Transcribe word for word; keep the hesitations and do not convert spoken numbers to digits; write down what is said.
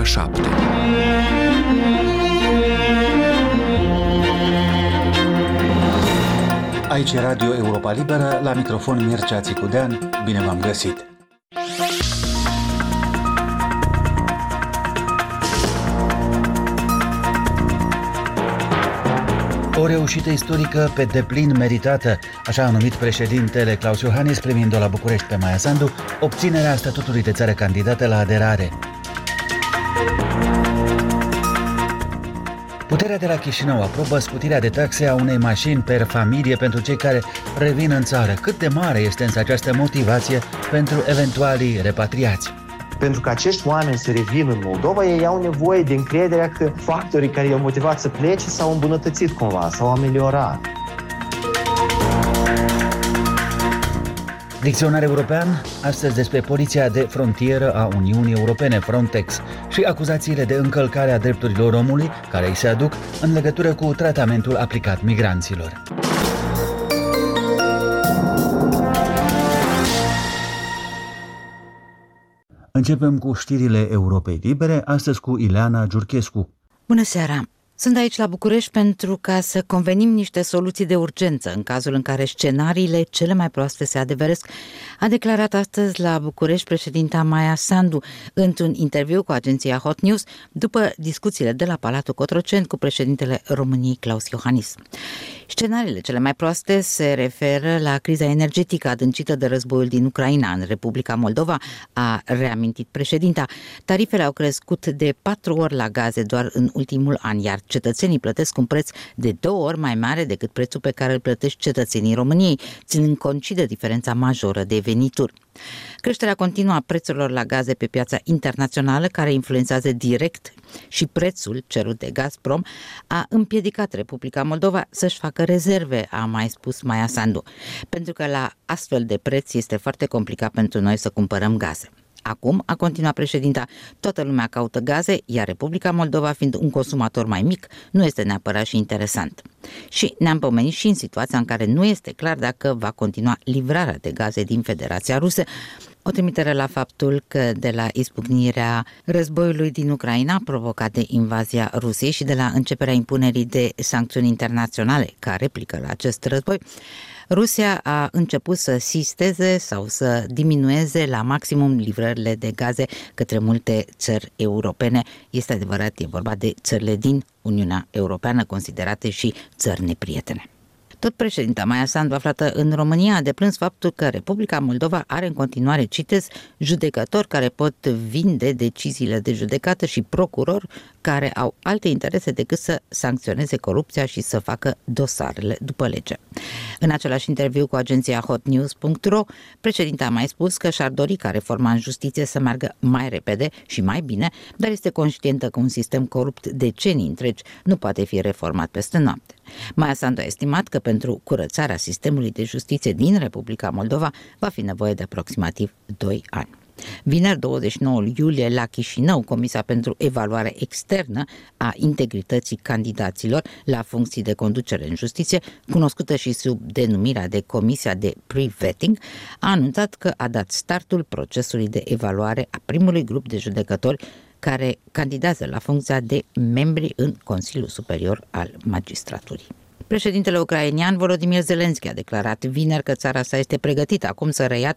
ora șapte. Aici e Radio Europa Liberă, la microfon Mircea Țicudean, bine v-am găsit! O reușită istorică pe deplin meritată, așa a numit președintele Klaus Iohannis primind-o la București pe Maia Sandu, obținerea statutului de țară candidată la aderare. Puterea de la Chișinău aprobă scutirea de taxe a unei mașini per familie pentru cei care revin în țară. Cât de mare este însă această motivație pentru eventualii repatriați? Pentru că acești oameni să revină în Moldova, ei au nevoie de încrederea că factorii care i-au motivat să plece s-au îmbunătățit cumva, s-au ameliorat. Dicționar european, astăzi despre Poliția de Frontieră a Uniunii Europene, Frontex, și acuzațiile de încălcare a drepturilor omului care îi se aduc în legătură cu tratamentul aplicat migranților. Începem cu știrile Europei Libere, astăzi cu Ileana Giurchescu. Bună seara! Sunt aici la București pentru ca să convenim niște soluții de urgență în cazul în care scenariile cele mai proaste se adeveresc, a declarat astăzi la București președinta Maia Sandu într-un interviu cu agenția Hot News după discuțiile de la Palatul Cotroceni cu președintele României Klaus Iohannis. Scenariile cele mai proaste se referă la criza energetică adâncită de războiul din Ucraina în Republica Moldova, a reamintit președinta. Tarifele au crescut de patru ori la gaze doar în ultimul an, iar cetățenii plătesc un preț de două ori mai mare decât prețul pe care îl plătesc cetățenii României, ținând cont și de diferența majoră de venituri. Creșterea continuă a prețurilor la gaze pe piața internațională, care influențează direct și prețul cerut de Gazprom, a împiedicat Republica Moldova să-și facă rezerve, a mai spus Maia Sandu, pentru că la astfel de preț este foarte complicat pentru noi să cumpărăm gaze. Acum, a continuat președinta, toată lumea caută gaze, iar Republica Moldova, fiind un consumator mai mic, nu este neapărat și interesant. Și ne-am pomenit și în situația în care nu este clar dacă va continua livrarea de gaze din Federația Rusă, o trimitere la faptul că de la izbucnirea războiului din Ucraina provocat de invazia Rusiei și de la începerea impunerii de sancțiuni internaționale ca replică la acest război, Rusia a început să sisteze sau să diminueze la maximum livrările de gaze către multe țări europene. Este adevărat, e vorba de țările din Uniunea Europeană, considerate și țări neprietene. Tot președinta Maia Sandu, aflată în România, a deplâns faptul că Republica Moldova are în continuare, citez, judecători care pot vinde deciziile de judecată și procurori care au alte interese decât să sancționeze corupția și să facă dosarele după lege. În același interviu cu agenția hot news punct ro, președinta a mai spus că și-ar dori ca reforma în justiție să meargă mai repede și mai bine, dar este conștientă că un sistem corupt decenii întregi nu poate fi reformat peste noapte. Maia Sandu a estimat că pentru curățarea sistemului de justiție din Republica Moldova va fi nevoie de aproximativ doi ani. Vineri, douăzeci și nouă iulie, la Chișinău, Comisia pentru Evaluare Externă a Integrității Candidaților la funcții de conducere în justiție, cunoscută și sub denumirea de Comisia de Pre-Vetting, a anunțat că a dat startul procesului de evaluare a primului grup de judecători care candidează la funcția de membri în Consiliul Superior al Magistraturii. Președintele ucrainian Volodymyr Zelensky a declarat vineri că țara sa este pregătită acum să reia